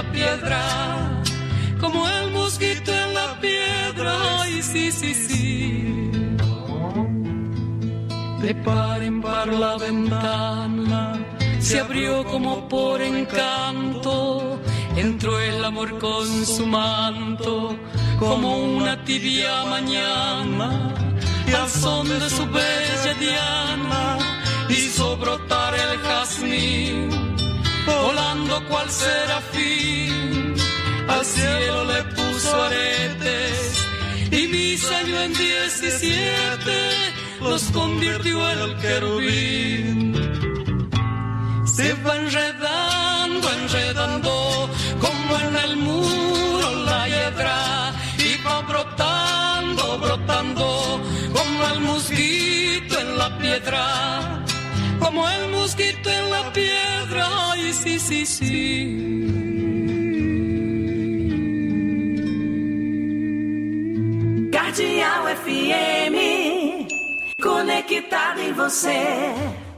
la piedra, como el mosquito en la piedra. Ay, sí, sí, sí. Preparen para la ventana, se abrió como por encanto, entró el amor con su manto, como una tibia mañana, y al son de su bella diana, hizo brotar el jazmín, volando cual serafín, al cielo le puso aretes, y mis años en 17 los convirtió en el querubín. Se va enredando, enredando, como en el muro la hiedra, y va brotando, brotando, como el mosquito en la piedra, como el mosquito en la piedra. Ay, sí, sí, sí. Cardeal FM, conectado em você.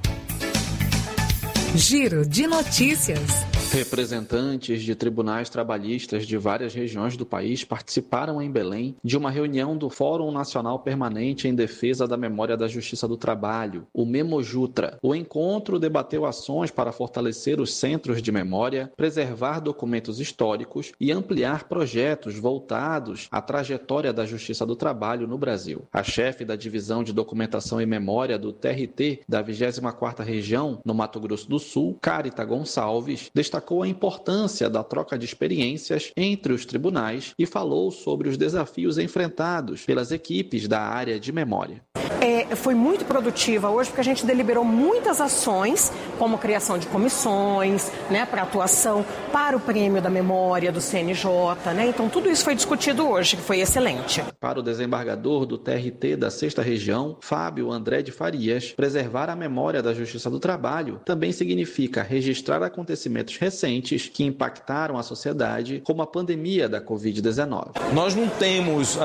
Giro de notícias. Representantes de tribunais trabalhistas de várias regiões do país participaram em Belém de uma reunião do Fórum Nacional Permanente em Defesa da Memória da Justiça do Trabalho, o Memojutra. O encontro debateu ações para fortalecer os centros de memória, preservar documentos históricos e ampliar projetos voltados à trajetória da Justiça do Trabalho no Brasil. A chefe da Divisão de Documentação e Memória do TRT da 24ª Região, no Mato Grosso do Sul, Carita Gonçalves, destacou a importância da troca de experiências entre os tribunais e falou sobre os desafios enfrentados pelas equipes da área de memória. Foi muito produtiva hoje porque a gente deliberou muitas ações, como criação de comissões, para atuação para o prêmio da memória do CNJ, Então tudo isso foi discutido hoje, que foi excelente. Para o desembargador do TRT da 6ª Região, Fábio André de Farias, preservar a memória da Justiça do Trabalho também significa registrar acontecimentos recentes que impactaram a sociedade, como a pandemia da Covid-19. Nós não temos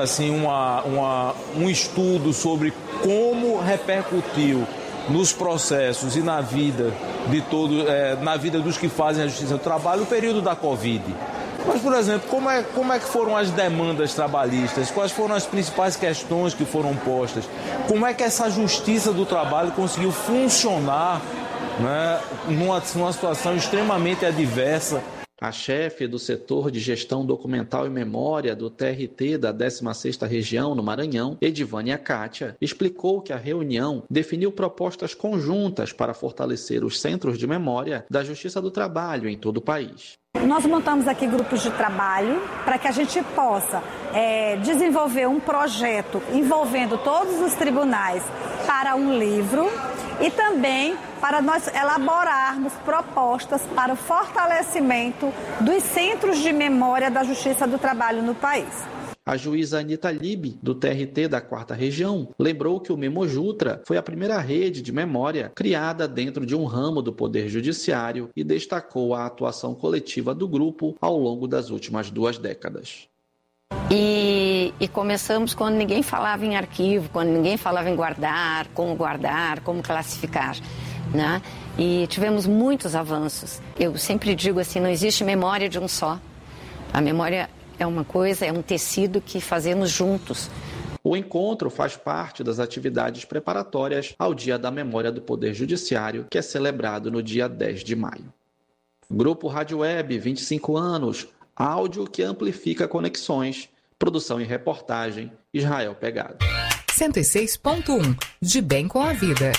um estudo sobre como repercutiu nos processos e na vida de todos, na vida dos que fazem a justiça do trabalho, o período da Covid. Mas, por exemplo, como é que foram as demandas trabalhistas? Quais foram as principais questões que foram postas? Como é que essa justiça do trabalho conseguiu funcionar, numa situação extremamente adversa? A chefe do setor de gestão documental e memória do TRT da 16ª Região, no Maranhão, Edivânia Kátia, explicou que a reunião definiu propostas conjuntas para fortalecer os centros de memória da Justiça do Trabalho em todo o país. Nós montamos aqui grupos de trabalho para que a gente possa desenvolver um projeto envolvendo todos os tribunais para um livro e também para nós elaborarmos propostas para o fortalecimento dos centros de memória da Justiça do Trabalho no país. A juíza Anita Libe, do TRT da 4ª Região, lembrou que o Memojutra foi a primeira rede de memória criada dentro de um ramo do Poder Judiciário e destacou a atuação coletiva do grupo ao longo das últimas 2 décadas. E começamos quando ninguém falava em arquivo, quando ninguém falava em guardar, como classificar, E tivemos muitos avanços. Eu sempre digo assim, não existe memória de um só. A memória é uma coisa, é um tecido que fazemos juntos. O encontro faz parte das atividades preparatórias ao Dia da Memória do Poder Judiciário, que é celebrado no dia 10 de maio. Grupo Rádio Web, 25 anos, áudio que amplifica conexões, produção e reportagem, Israel Pegado. 106.1, de bem com a vida.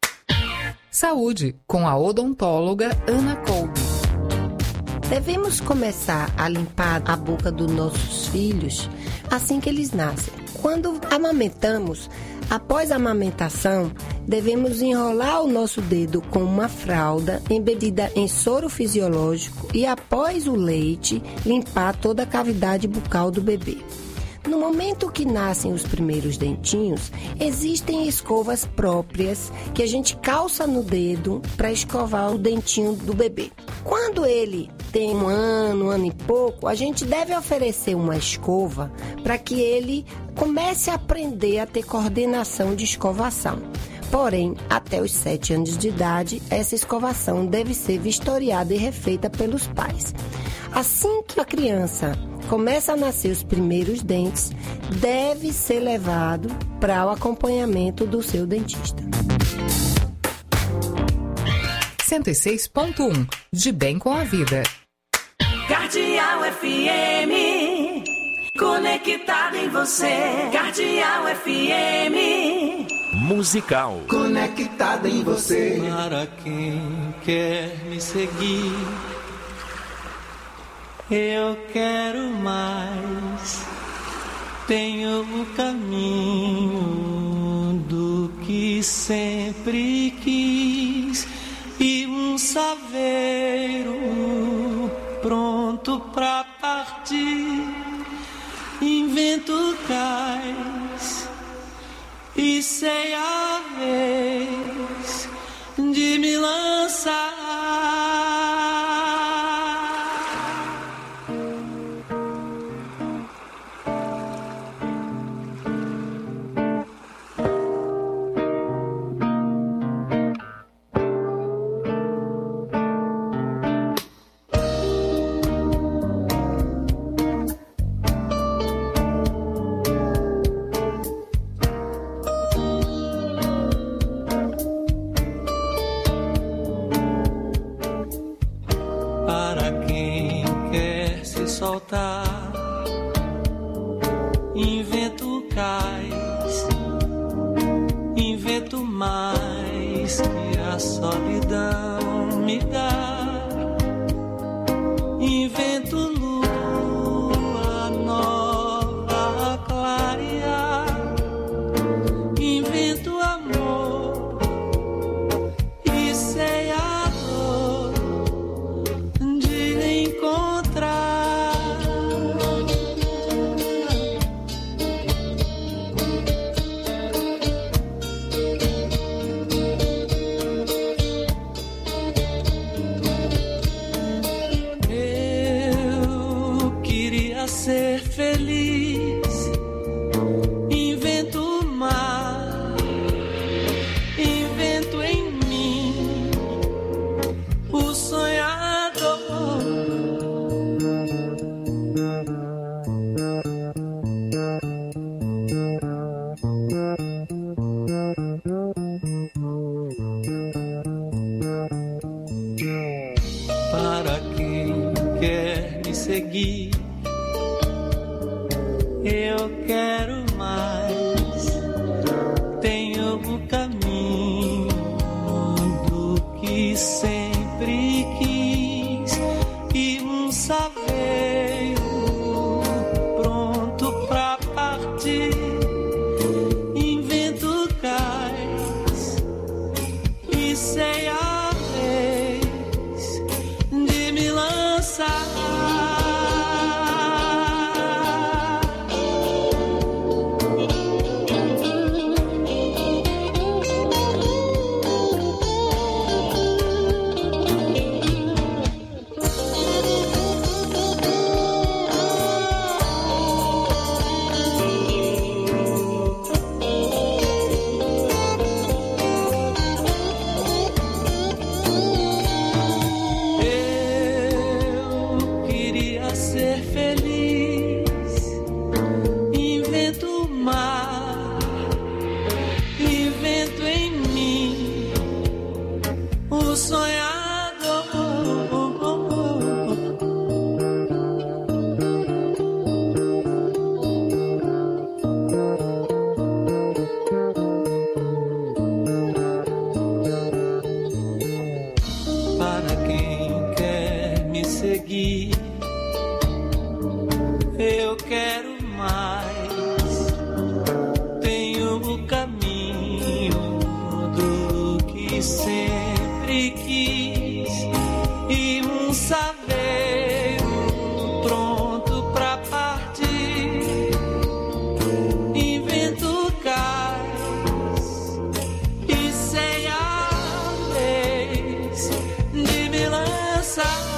Saúde, com a odontóloga Ana Kolbe. Devemos começar a limpar a boca dos nossos filhos assim que eles nascem. Quando amamentamos, após a amamentação, devemos enrolar o nosso dedo com uma fralda embebida em soro fisiológico e, após o leite, limpar toda a cavidade bucal do bebê. No momento que nascem os primeiros dentinhos, existem escovas próprias que a gente calça no dedo para escovar o dentinho do bebê. Quando ele tem um ano e pouco, a gente deve oferecer uma escova para que ele comece a aprender a ter coordenação de escovação. Porém, até os 7 anos de idade, essa escovação deve ser vistoriada e refeita pelos pais. Assim que a criança começa a nascer os primeiros dentes, deve ser levado para o acompanhamento do seu dentista. 106.1 De Bem com a Vida. Cardeal FM, conectado em você. Cardeal FM, musical. Conectado em você. Para quem quer me seguir, eu quero mais. Tenho o caminho do que sempre quis e um saveiro pronto pra partir. Invento cais e sei a vez de me lançar. Invento cais, invento mais que a solidão me dá. Invento lua nova a clarear. Invento amor e sei a dor de encontrar. Ser feliz, invento o mar, invento em mim o sonhador. Para quem quer me seguir, eu quero mais. Tenho o caminho do que sempre quis e um saveiro pronto pra partir. Invento cais e sei a vez de me lançar. Eu quero mais. Tenho o caminho do que sempre quis e um saveiro pronto pra partir. Invento cais e sei a vez de me lançar.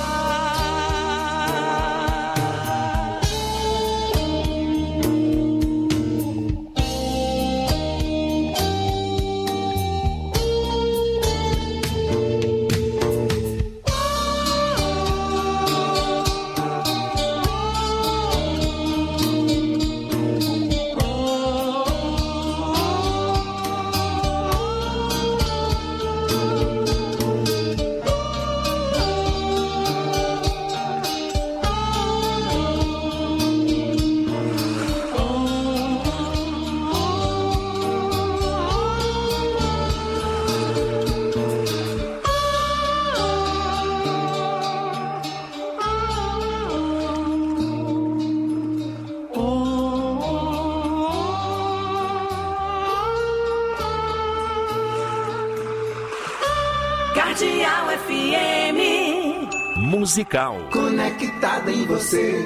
musical. Conectada em você.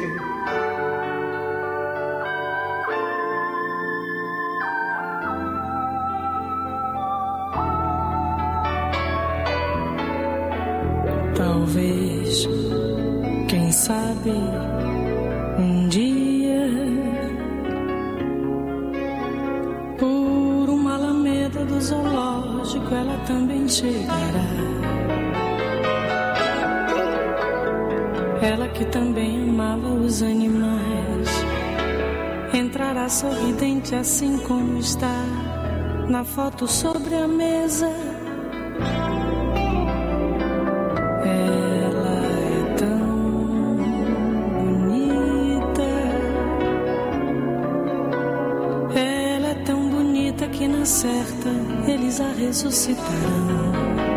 Talvez, quem sabe, um dia, por uma alameda do zoológico, ela também chegará. Ela que também amava os animais, entrará sorridente assim como está na foto sobre a mesa. Certa, eles a ressuscitarão.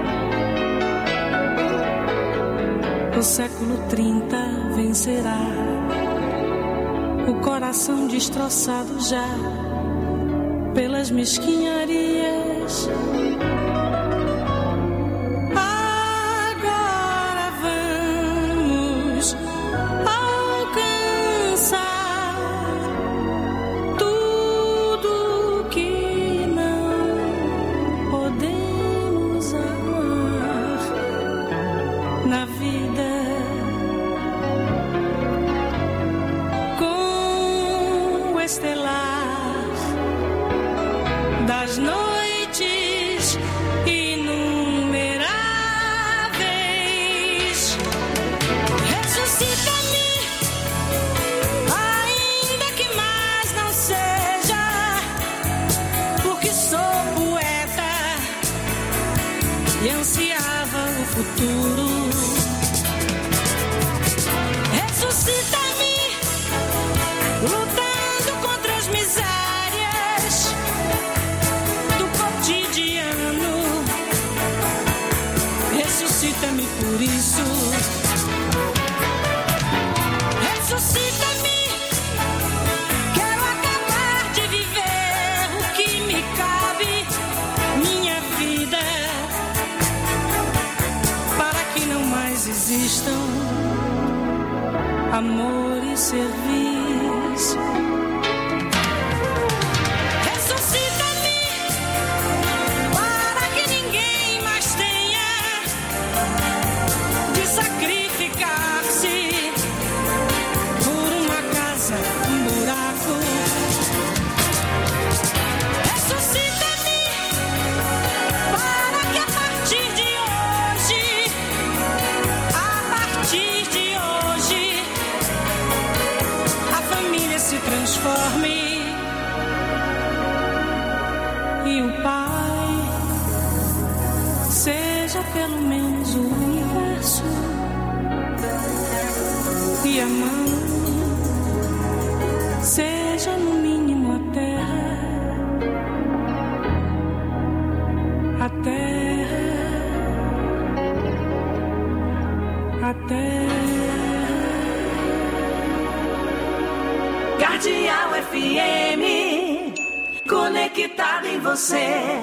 O século 30 vencerá, o coração destroçado já pelas mesquinharias. Agora vamos alcançar tudo que podemos amar na vida, com o estelar das noites inumeráveis. Ressuscita-me, ainda que mais não seja, porque sou poeta e ansiava o futuro. Ressuscita-me, lutando contra as misérias do cotidiano. Ressuscita-me por isso. Ressuscita-me, quero acabar de viver o que me cabe, minha vida, existam amor e serviço. Ressuscita-me para que ninguém mais tenha de sacrificar-se por uma casa, um buraco. Ressuscita-me para que a partir de hoje a família se transforme e o pai seja pelo menos o universo e a mãe seja no mínimo a terra. A terra, a terra. Guardião FM, conectado em você.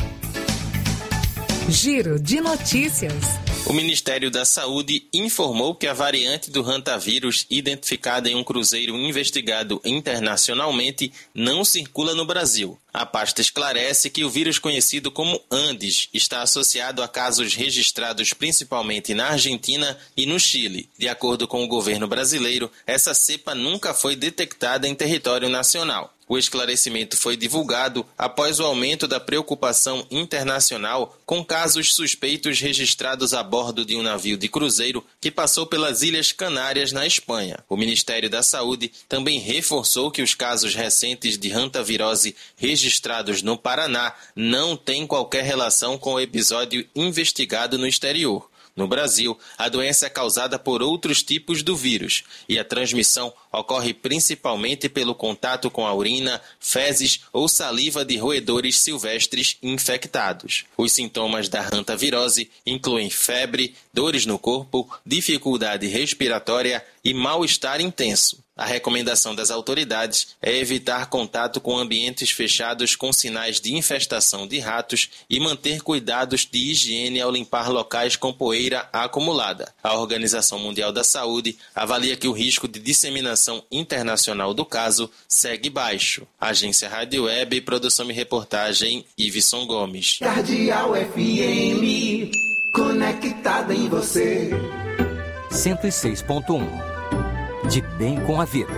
Giro de notícias. O Ministério da Saúde informou que a variante do hantavírus, identificada em um cruzeiro investigado internacionalmente, não circula no Brasil. A pasta esclarece que o vírus conhecido como Andes está associado a casos registrados principalmente na Argentina e no Chile. De acordo com o governo brasileiro, essa cepa nunca foi detectada em território nacional. O esclarecimento foi divulgado após o aumento da preocupação internacional com casos suspeitos registrados a bordo de um navio de cruzeiro que passou pelas Ilhas Canárias, na Espanha. O Ministério da Saúde também reforçou que os casos recentes de hantavirose registrados no Paraná não têm qualquer relação com o episódio investigado no exterior. No Brasil, a doença é causada por outros tipos do vírus e a transmissão ocorre principalmente pelo contato com a urina, fezes ou saliva de roedores silvestres infectados. Os sintomas da hantavirose incluem febre, dores no corpo, dificuldade respiratória e mal-estar intenso. A recomendação das autoridades é evitar contato com ambientes fechados com sinais de infestação de ratos e manter cuidados de higiene ao limpar locais com poeira acumulada. A Organização Mundial da Saúde avalia que o risco de disseminação internacional do caso segue baixo. Agência Rádio Web, produção e reportagem, Iveson Gomes. Cardeal FM, conectada em você. 106.1. De bem com a vida.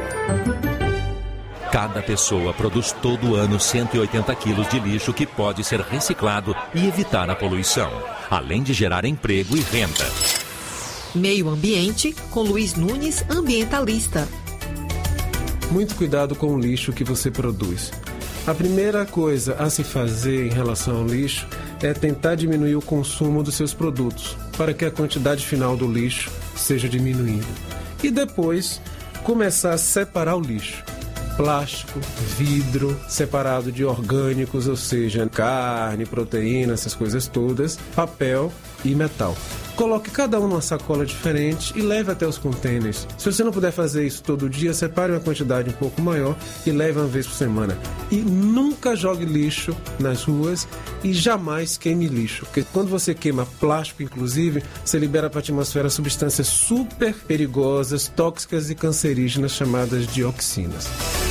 Cada pessoa produz todo ano 180 quilos de lixo que pode ser reciclado e evitar a poluição, além de gerar emprego e renda. Meio Ambiente, com Luiz Nunes, ambientalista. Muito cuidado com o lixo que você produz. A primeira coisa a se fazer em relação ao lixo é tentar diminuir o consumo dos seus produtos, para que a quantidade final do lixo seja diminuída. E depois, começar a separar o lixo. Plástico, vidro, separado de orgânicos, ou seja, carne, proteína, essas coisas todas, papel e metal. Coloque cada um numa sacola diferente e leve até os contêineres. Se você não puder fazer isso todo dia, separe uma quantidade um pouco maior e leve uma vez por semana. E nunca jogue lixo nas ruas e jamais queime lixo. Porque quando você queima plástico, inclusive, você libera para a atmosfera substâncias super perigosas, tóxicas e cancerígenas chamadas dioxinas.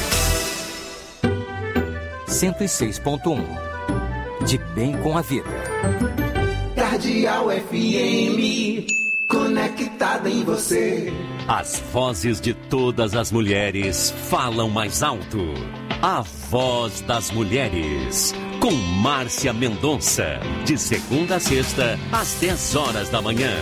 106.1. De bem com a vida. Cardeal FM, conectada em você. As vozes de todas as mulheres falam mais alto. A Voz das Mulheres, com Márcia Mendonça, de segunda a sexta, às 10 horas da manhã.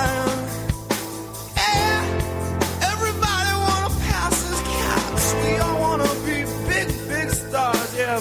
Everybody wanna pass his cats.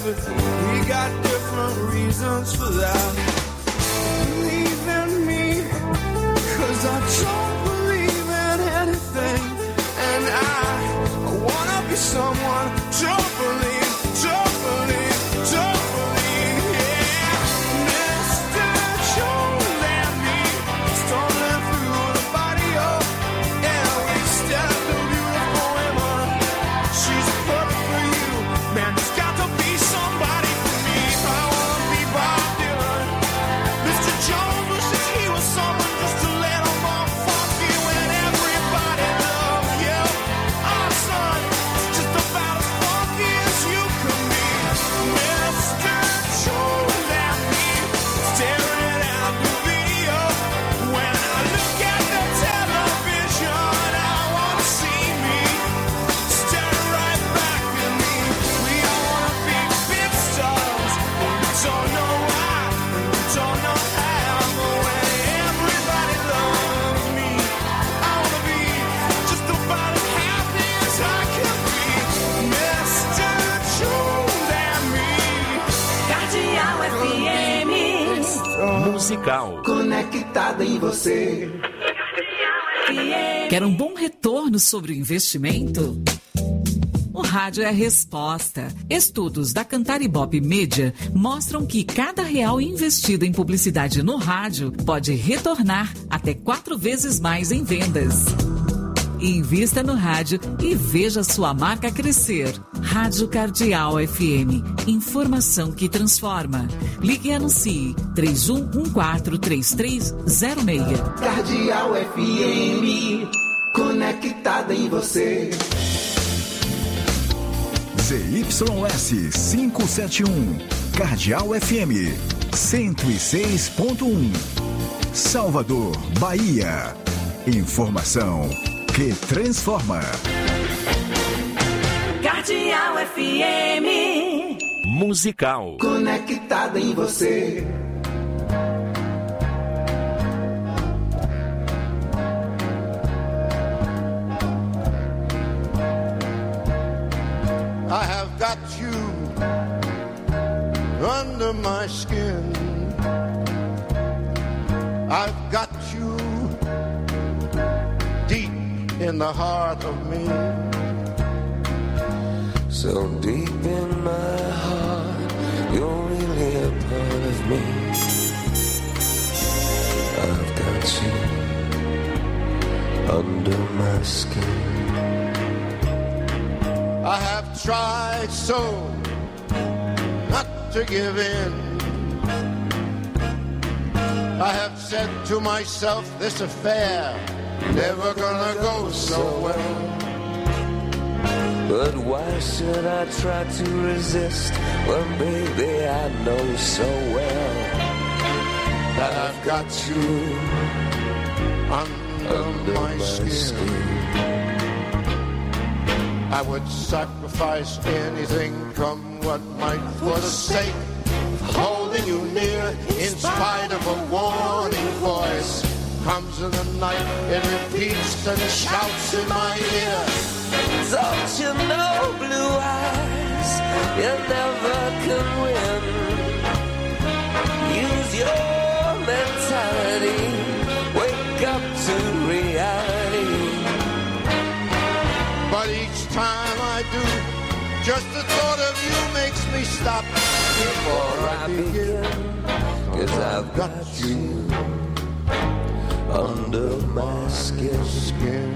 but we got different reasons for that. Believe in me, 'cause I don't believe in anything, and I wanna be someone. Don't believe, don't believe, don't believe, yeah. Mr. Jones and me, stumbling through the barrio, and we stand a beautiful woman. She's perfect for you, man. There's got to be somebody for me. I wanna be Bob Dylan. Mr. Jones wishes he was someone just to let him off funky when everybody loves you. Our son is just about as funky as you can be. Mr. Jones and me, staring at the video. When I look at the television, I wanna see me staring right back at me. We all wanna be big stars, but we don't know why, and we don't know how. But when everybody loves me, I wanna be just about as happy as I can be. Mr. Jones and me. Cardeal FM. Musical. Conectada em você. Quer um bom retorno sobre o investimento? O rádio é a resposta. Estudos da Cantar Ibope Media mostram que cada real investido em publicidade no rádio pode retornar até 4 vezes mais em vendas. Invista no rádio e veja sua marca crescer. Rádio Cardeal FM. Informação que transforma. Ligue e anuncie 31143306. Cardeal FM. Conectada em você. ZYS 571, Cardeal FM 106.1, Salvador, Bahia. Informação que transforma. Cardeal FM. Musical. Conectada em você. I have got you under my skin. I've got you deep in the heart of me. So deep in my heart, you're really a part of me. I've got you under my skin. I have tried so not to give in. I have said to myself, this affair never gonna go so well. But why should I try to resist when, baby, I know so well that I've got you under my skin. I would sacrifice anything, come what might, for the sake of holding you near. In spite of a warning voice, comes in the night, it repeats and shouts in my ear. Don't you know, blue eyes, you never can win. Use your mentality, wake up to reality. But each time I do, just the thought of you makes me stop before I begin. 'Cause I've got you under my skin.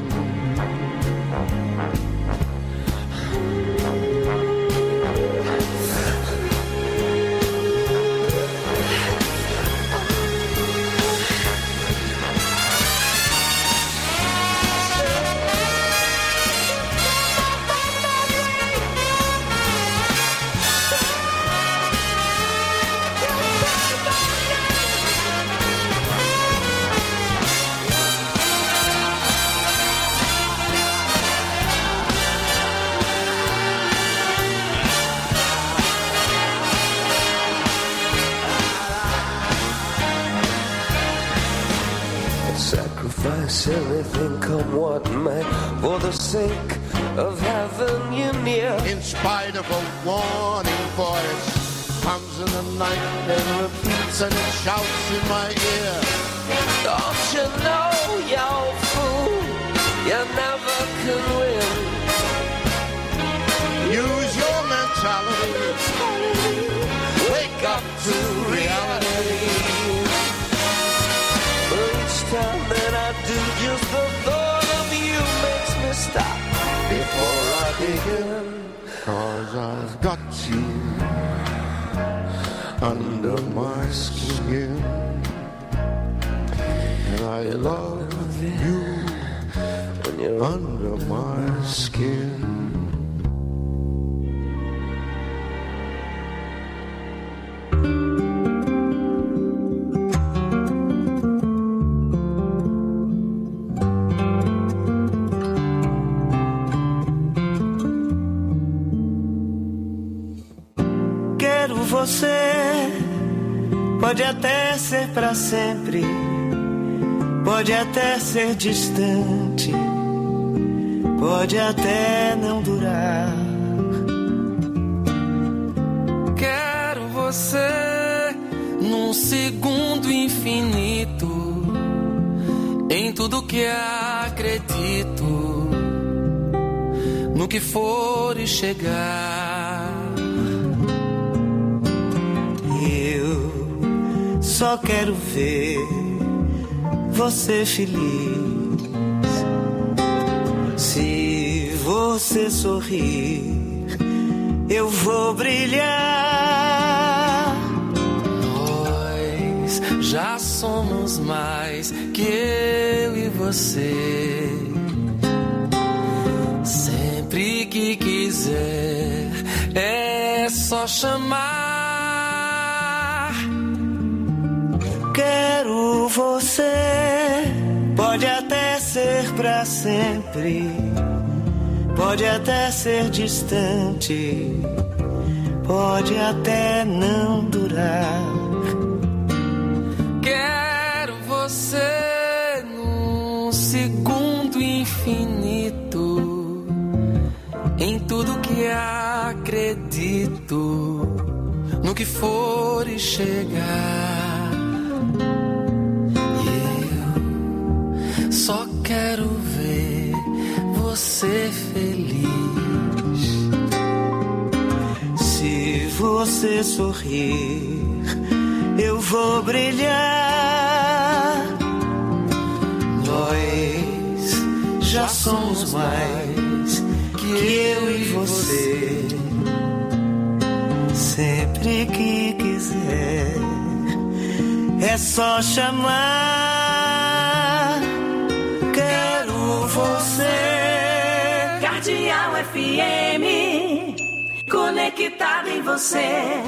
anything come what may, for the sake of having you near. In spite of a warning voice, comes in the night and repeats and it shouts in my ear. Don't you know, you fool, you never can win. Use your mentality, wake up to reality. Each time that I do, just the thought of you makes me stop before I begin. 'Cause I've got you under my skin, and I love you when you're under my skin. Você pode até ser pra sempre, pode até ser distante, pode até não durar. Quero você num segundo infinito, em tudo que acredito, no que for e chegar. Só quero ver você feliz. Se você sorrir, eu vou brilhar. Nós já somos mais que eu e você. Sempre que quiser, é só chamar. Quero você, pode até ser pra sempre, pode até ser distante, pode até não durar. Quero você num segundo infinito, em tudo que acredito, no que for e chegar. Só quero ver você feliz. Se você sorrir, eu vou brilhar. Nós já somos mais que eu e você. Sempre que quiser, é só chamar. Você, Cardeal FM, conectado em você.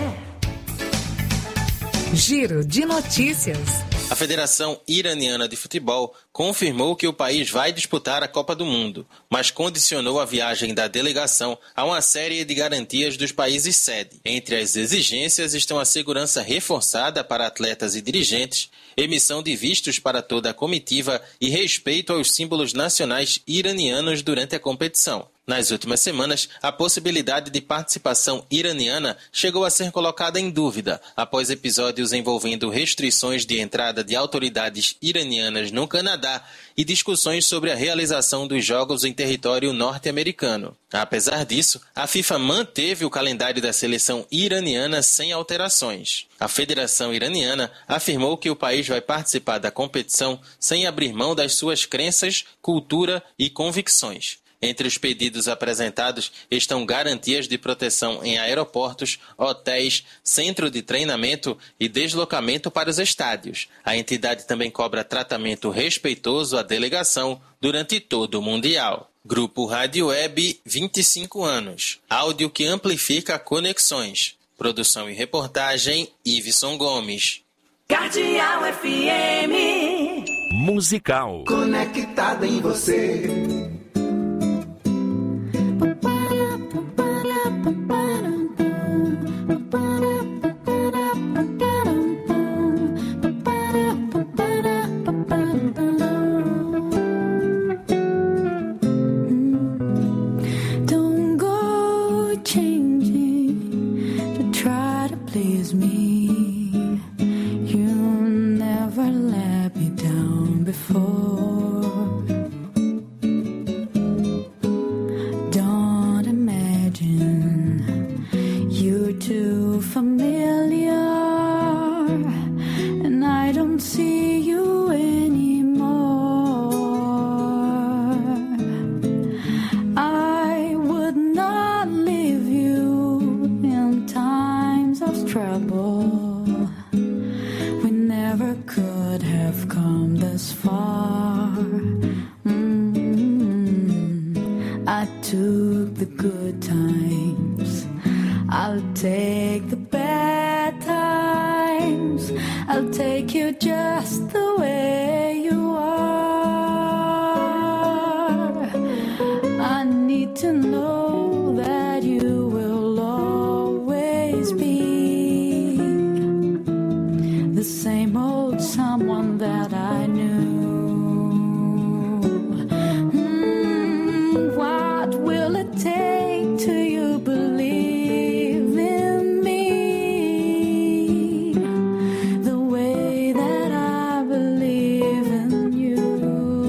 Giro de notícias. A Federação Iraniana de Futebol confirmou que o país vai disputar a Copa do Mundo, mas condicionou a viagem da delegação a uma série de garantias dos países sede. Entre as exigências estão a segurança reforçada para atletas e dirigentes, emissão de vistos para toda a comitiva e respeito aos símbolos nacionais iranianos durante a competição. Nas últimas semanas, a possibilidade de participação iraniana chegou a ser colocada em dúvida após episódios envolvendo restrições de entrada de autoridades iranianas no Canadá e discussões sobre a realização dos jogos em território norte-americano. Apesar disso, a FIFA manteve o calendário da seleção iraniana sem alterações. A Federação Iraniana afirmou que o país vai participar da competição sem abrir mão das suas crenças, cultura e convicções. Entre os pedidos apresentados estão garantias de proteção em aeroportos, hotéis, centro de treinamento e deslocamento para os estádios. A entidade também cobra tratamento respeitoso à delegação durante todo o Mundial. Grupo Rádio Web, 25 anos. Áudio que amplifica conexões. Produção e reportagem, Iveson Gomes. Cardeal FM. Musical. Conectada em você. took the good times. I'll take the bad times. I'll take you just the way you are. I need to know that you will always be the same old someone that I knew. What will it take till you believe in me the way that I believe in you?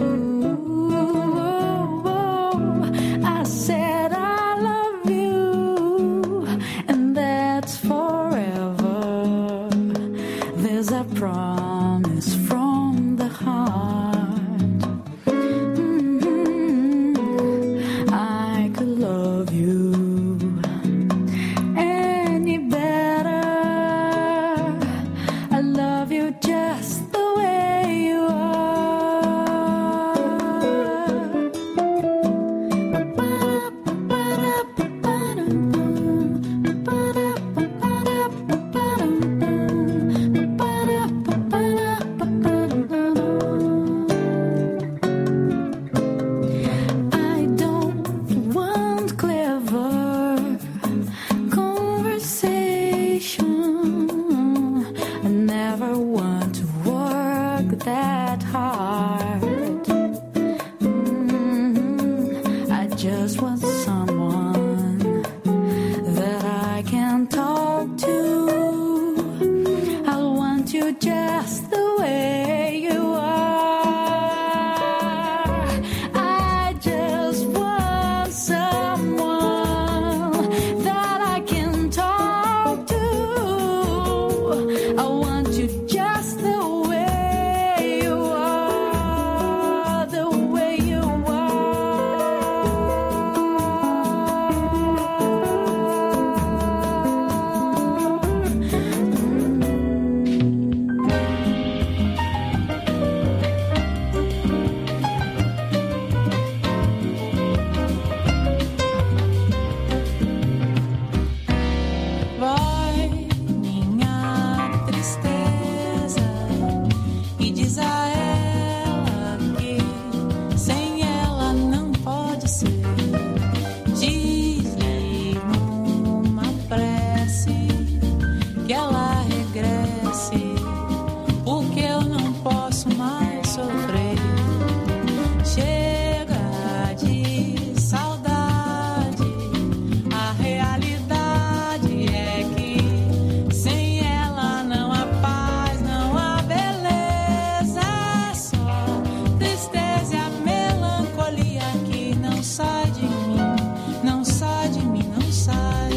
I said I love you, and that's forever. There's a promise from the heart. I could love you any better. I love you just the way you I don't want clever conversation. I never want to work that hard. I just want someone that I can talk to. I want you just the way you are. I just want someone that I can talk to. I want you just the way you are, the way you Vai minha tristeza e diz a ela que sem ela não pode ser. Diz-lhe numa prece que ela regresse, porque eu não posso mais sofrer. Chega de saudade, a realidade é que sem ela não há paz, não há beleza, é só tristeza e a melancolia que não sai de mim, não sai de mim, não sai.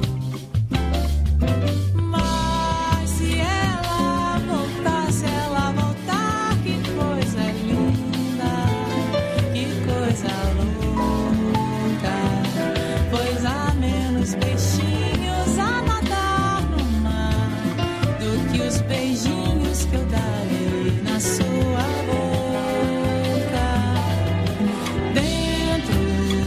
Mas se ela voltar, que coisa linda, que coisa louca, pois há menos peixinhos a nadar no mar do que os beijinhos que eu darei na sua boca. Dentro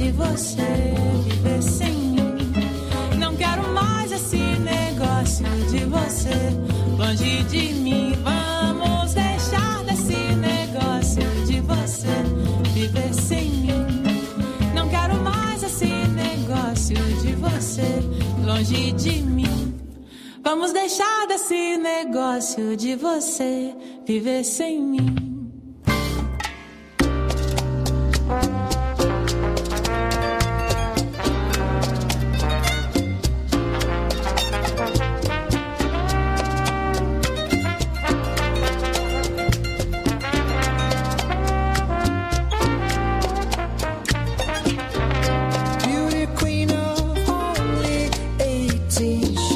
de você viver sem mim. Não quero mais esse negócio de você longe de mim. Vamos deixar desse negócio de você viver sem mim. Não quero mais esse negócio de você longe de mim. Vamos deixar desse negócio de você viver sem mim.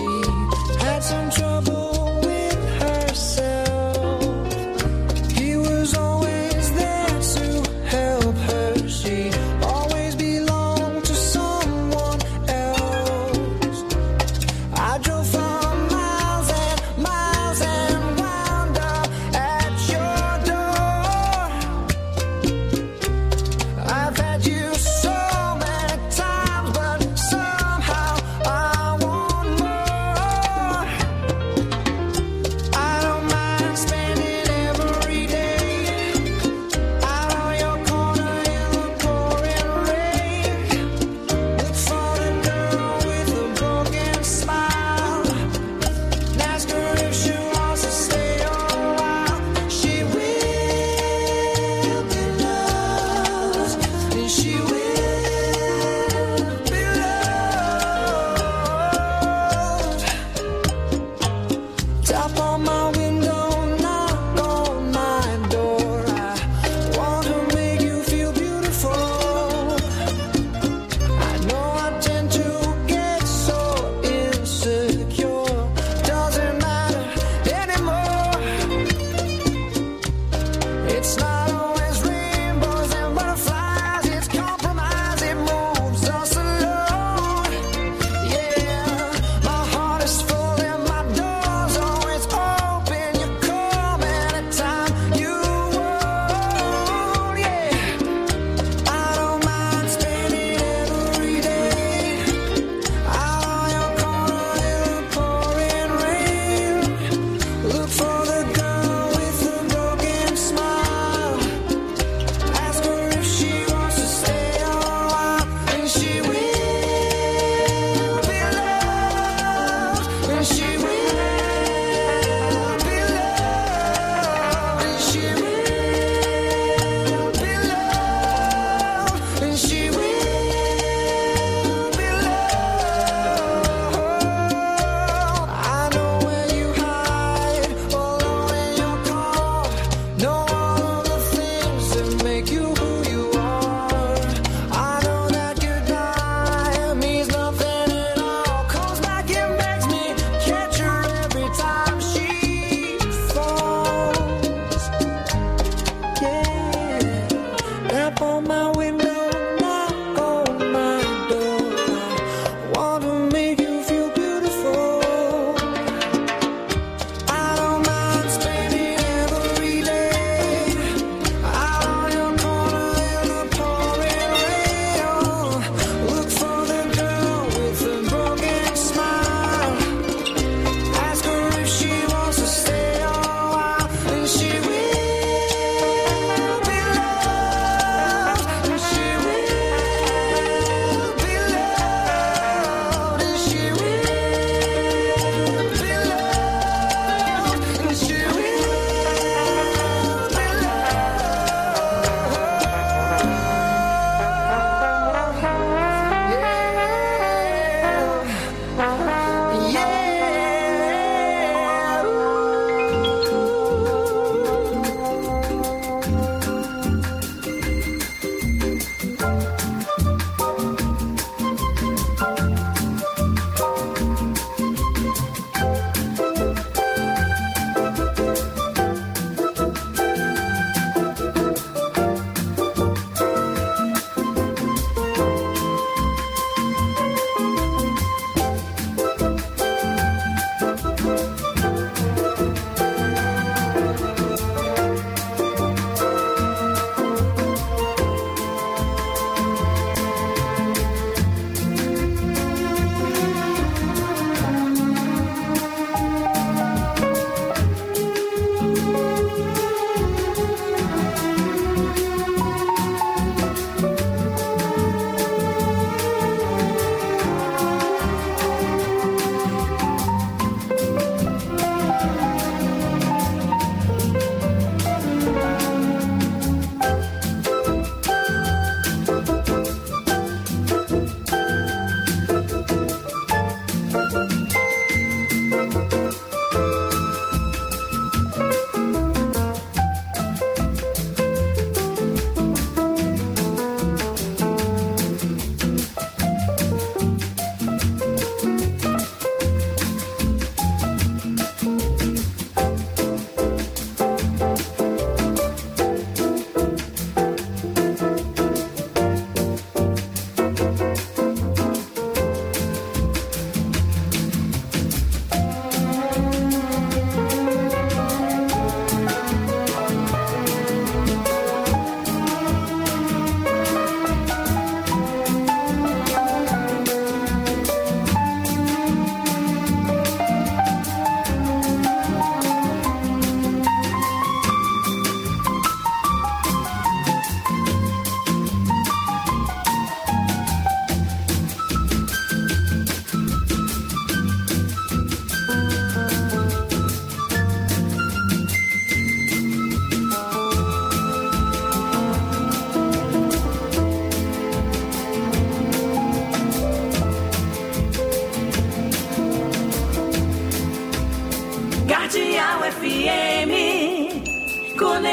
He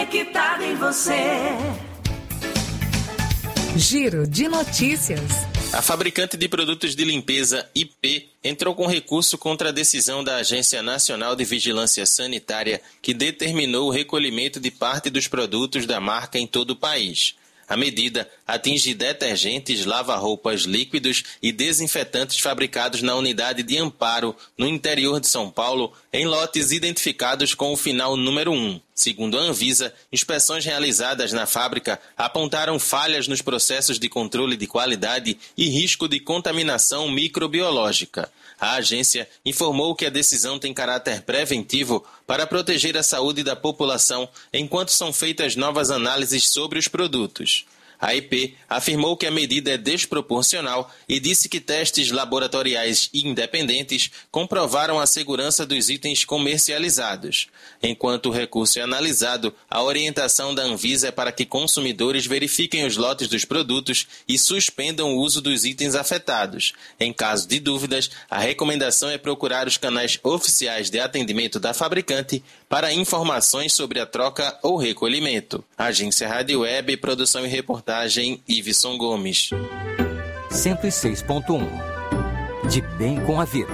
conectada em você. Giro de notícias. A fabricante de produtos de limpeza, IP, entrou com recurso contra a decisão da Agência Nacional de Vigilância Sanitária que determinou o recolhimento de parte dos produtos da marca em todo o país. A medida atinge detergentes, lava-roupas líquidos e desinfetantes fabricados na unidade de Amparo, no interior de São Paulo, em lotes identificados com o final número 1. Segundo a Anvisa, inspeções realizadas na fábrica apontaram falhas nos processos de controle de qualidade e risco de contaminação microbiológica. A agência informou que a decisão tem caráter preventivo para proteger a saúde da população enquanto são feitas novas análises sobre os produtos. A IP afirmou que a medida é desproporcional e disse que testes laboratoriais independentes comprovaram a segurança dos itens comercializados. Enquanto o recurso é analisado, a orientação da Anvisa é para que consumidores verifiquem os lotes dos produtos e suspendam o uso dos itens afetados. Em caso de dúvidas, a recomendação é procurar os canais oficiais de atendimento da fabricante para informações sobre a troca ou recolhimento. Agência Rádio Web, produção e reportagem Iveson Gomes. 106.1 De bem com a vida.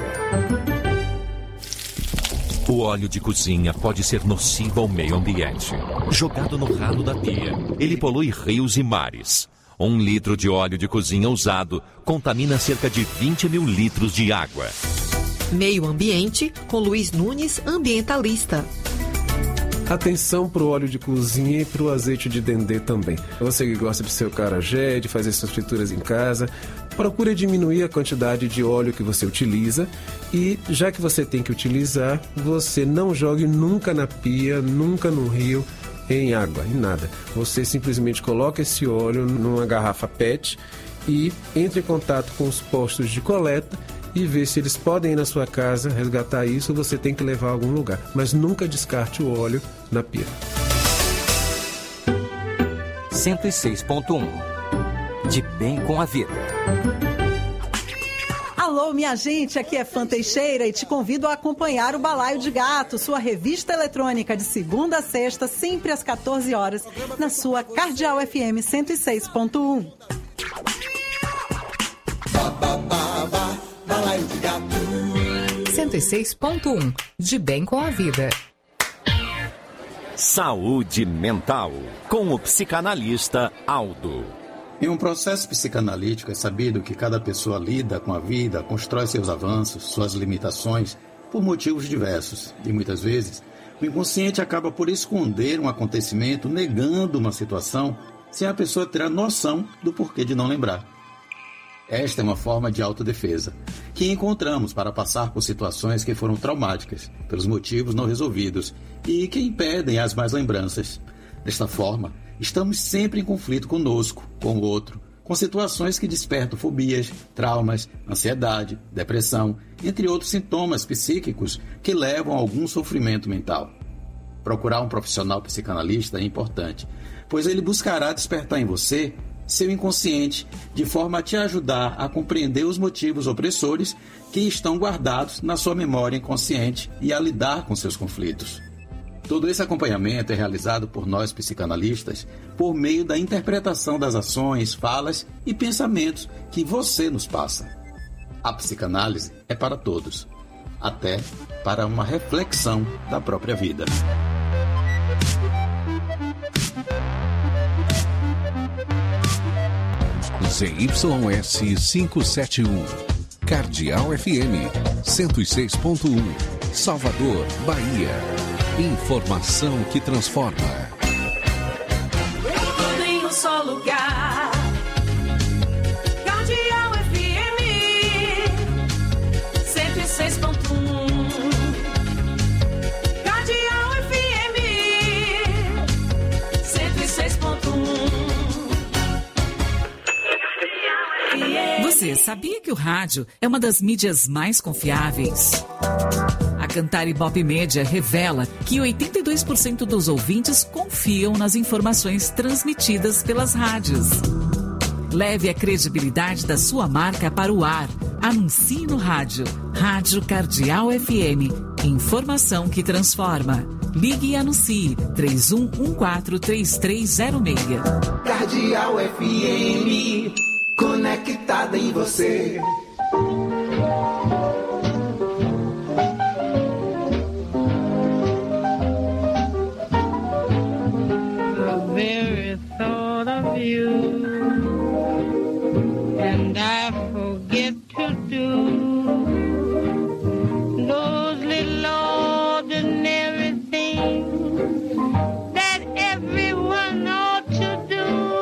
O óleo de cozinha pode ser nocivo ao meio ambiente. Jogado no ralo da pia, ele polui rios e mares. 1 litro de óleo de cozinha usado contamina cerca de 20 mil litros de água. Meio Ambiente, com Luiz Nunes, ambientalista. Atenção para o óleo de cozinha e para o azeite de dendê também. Você que gosta de seu acarajé, de fazer suas frituras em casa, procure diminuir a quantidade de óleo que você utiliza e, já que você tem que utilizar, você não jogue nunca na pia, nunca no rio, em água, em nada. Você simplesmente coloca esse óleo numa garrafa PET e entre em contato com os postos de coleta e ver se eles podem ir na sua casa resgatar isso, ou você tem que levar a algum lugar. Mas nunca descarte o óleo na pia. 106.1 De bem com a vida. Alô, minha gente, aqui é Fã Teixeira e te convido a acompanhar o Balaio de Gato, sua revista eletrônica de segunda a sexta, sempre às 14 horas, na sua Cardeal FM 106.1. Balaio de Gato. 106.1 De bem com a vida. Saúde mental, com o psicanalista Aldo. Em um processo psicanalítico é sabido que cada pessoa lida com a vida, constrói seus avanços, suas limitações, por motivos diversos. E muitas vezes, o inconsciente acaba por esconder um acontecimento, negando uma situação, sem a pessoa ter a noção do porquê de não lembrar. Esta é uma forma de autodefesa, que encontramos para passar por situações que foram traumáticas, pelos motivos não resolvidos, e que impedem as más lembranças. Desta forma, estamos sempre em conflito conosco, com o outro, com situações que despertam fobias, traumas, ansiedade, depressão, entre outros sintomas psíquicos que levam a algum sofrimento mental. Procurar um profissional psicanalista é importante, pois ele buscará despertar em você seu inconsciente, de forma a te ajudar a compreender os motivos opressores que estão guardados na sua memória inconsciente e a lidar com seus conflitos. Todo esse acompanhamento é realizado por nós psicanalistas por meio da interpretação das ações, falas e pensamentos que você nos passa. A psicanálise é para todos, até para uma reflexão da própria vida. ZYS 571, Cardeal FM 106.1, Salvador, Bahia. Informação que transforma. Tudo em um só lugar. Cardeal FM 106.1. Cardeal FM 106.1. Você sabia que o rádio é uma das mídias mais confiáveis? A Cantar Ibope Média revela que 82% dos ouvintes confiam nas informações transmitidas pelas rádios. Leve a credibilidade da sua marca para o ar. Anuncie no rádio. Rádio Cardeal FM. Informação que transforma. Ligue e anuncie 31143306. Cardeal FM, conectada em você. The very thought of you, and I forget to do those little ordinary things that everyone ought to do.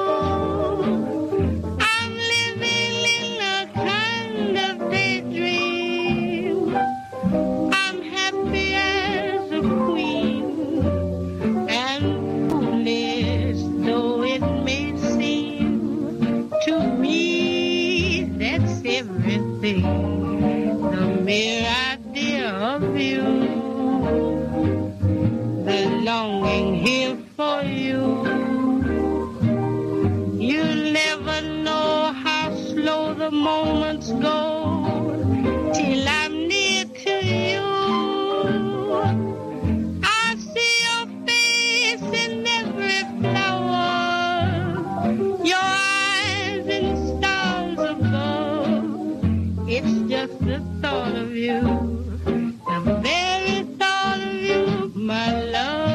I'm living in a kind of daydream. I'm happy as a queen, and foolish though it may seem to me, that's everything. The mere idea of you, the longing here for you. You'll never know how slow the moments go till I'm near to you. I see your face in every flower, your eyes in stars above. It's just the thought of you, the very thought of you, my love.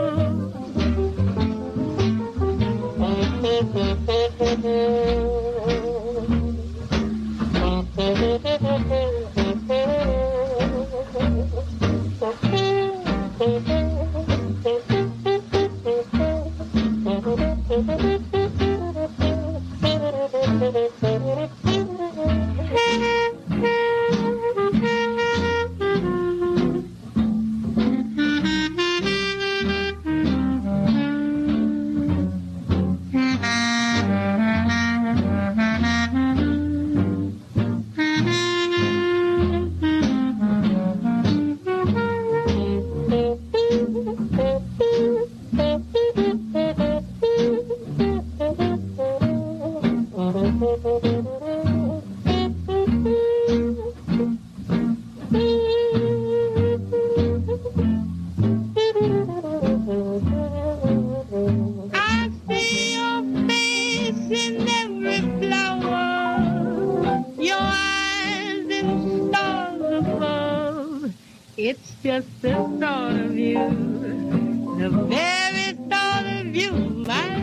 I see your face in every flower, your eyes in stars above. It's just the thought of you, the very thought of you, my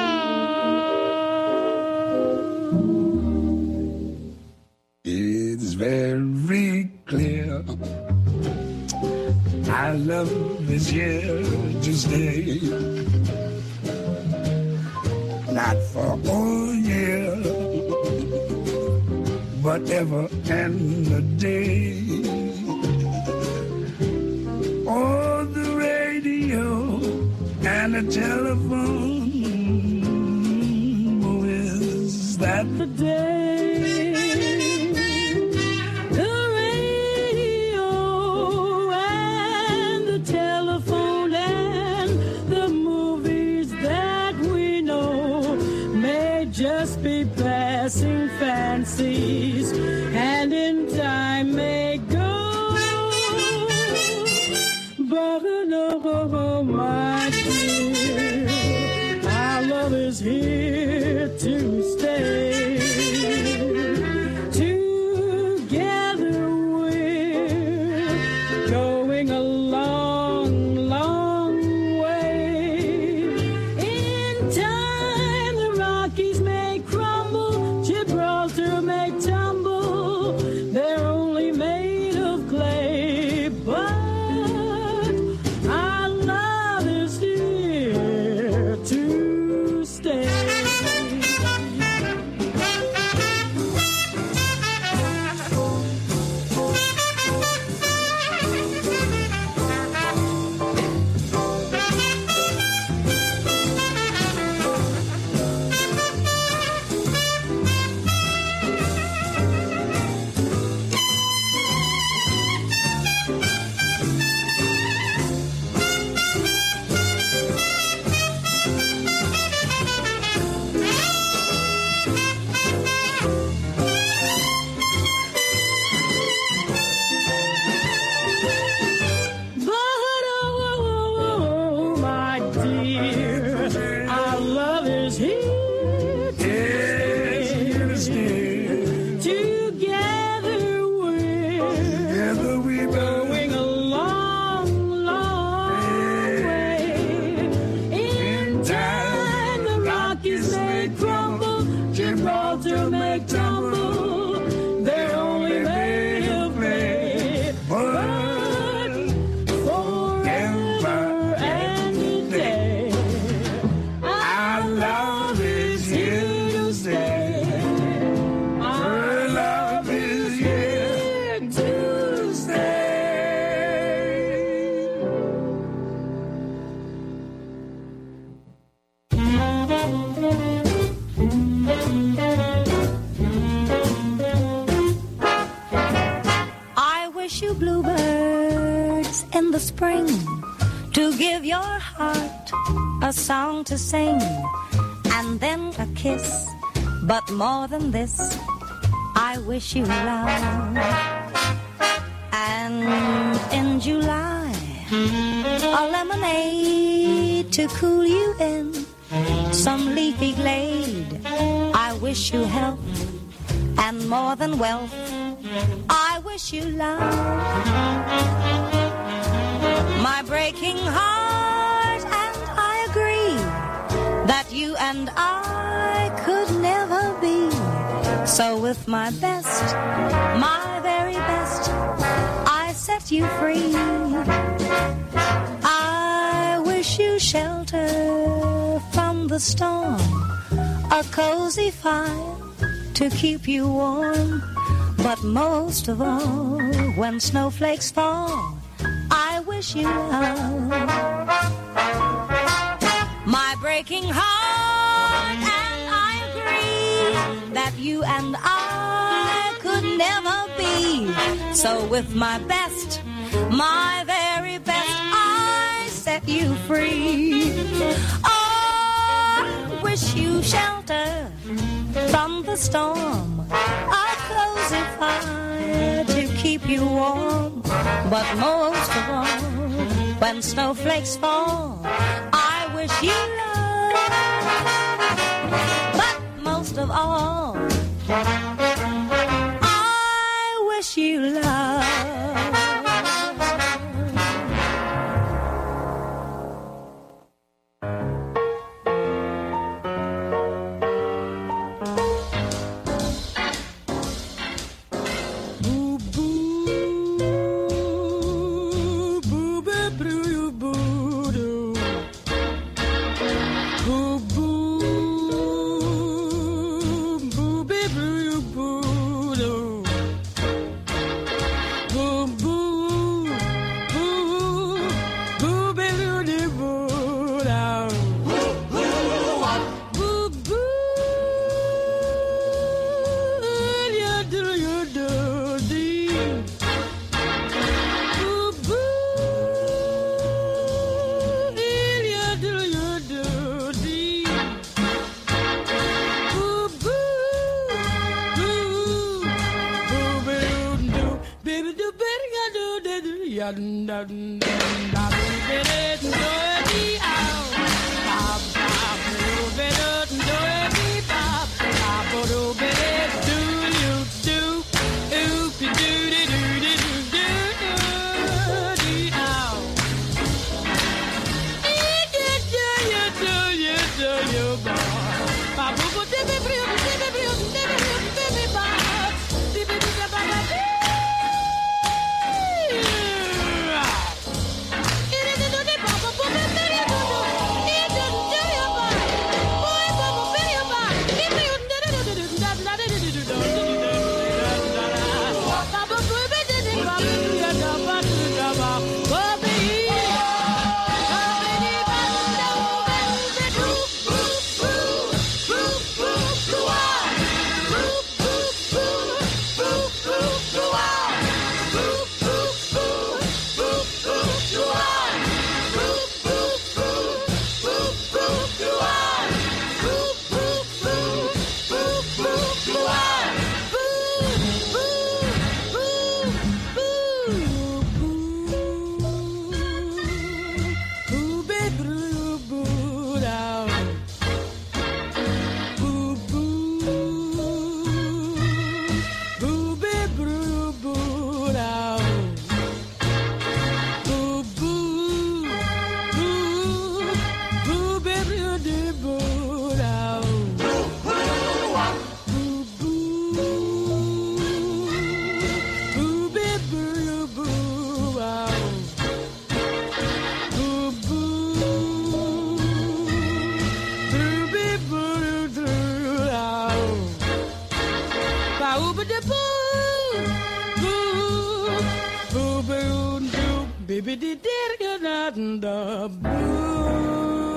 love. It's very clear our love is here to stay. Not for all year, but ever and a day. Oh, the radio and the telephone, is that the day? The radio and the telephone and the movies that we know may just be passing fancies, and in time may go. But no, my dear, our love is here to stay. Together we're going a long, long way. In time the Rockies may crumble, Gibraltar may tumble, the spring, to give your heart a song to sing, and then a kiss. But more than this, I wish you love. And in July, a lemonade to cool you in some leafy glade. I wish you health and more than wealth. I wish you love. My breaking heart and I agree that you and I could never be. So with my best, my very best, I set you free. I wish you shelter from the storm, a cozy fire to keep you warm. But most of all, when snowflakes fall, I wish you love. My breaking heart and I agree that you and I could never be. So with my best, my very best, I set you free. Oh, I wish you shelter from the storm, a cozy fire to keep you warm. But most of all, when snowflakes fall, I wish you love. But most of all, I wish you love. Baby, did get out in the blue.